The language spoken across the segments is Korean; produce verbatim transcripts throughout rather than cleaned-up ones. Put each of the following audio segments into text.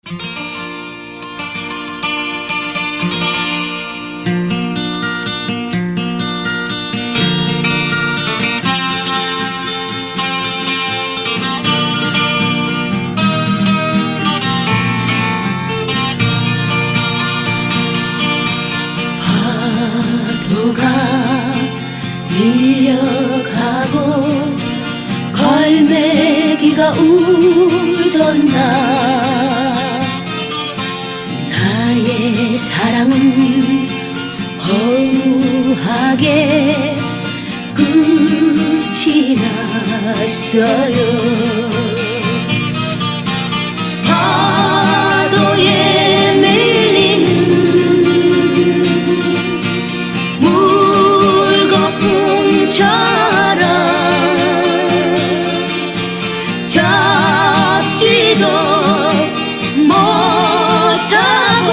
파도가 밀려가고 갈매기가 울던 날, 나의 사랑은 허무하게 끝이 났어요. 파도에 밀리는 물거품처럼 잡지도 못하고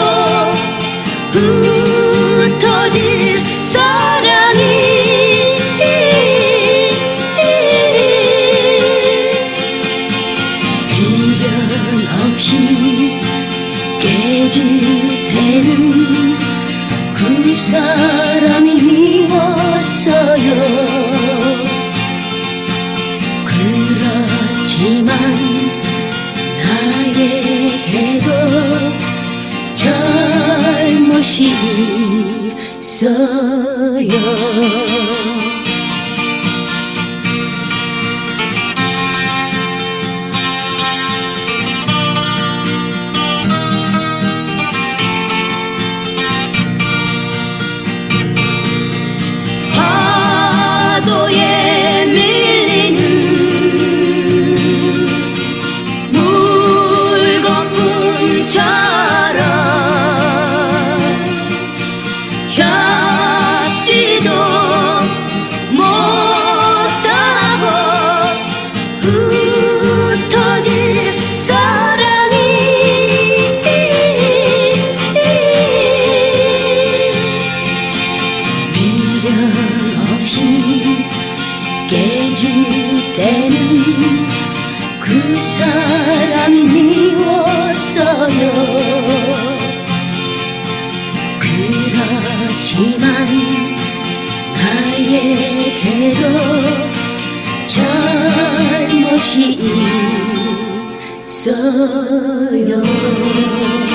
흩어질 사랑이 미련 없이 깨질 때는 그 사람이 미웠어요. 그렇지만 나에게도 잘못이 있어요. 파도에 밀리는 물거품처럼 잡지도 못하고 흩어질 사랑이 미련 없이 깨질 때는 그 사람이 미웠어요. 그렇지만 나에게도 잘못이 있어요.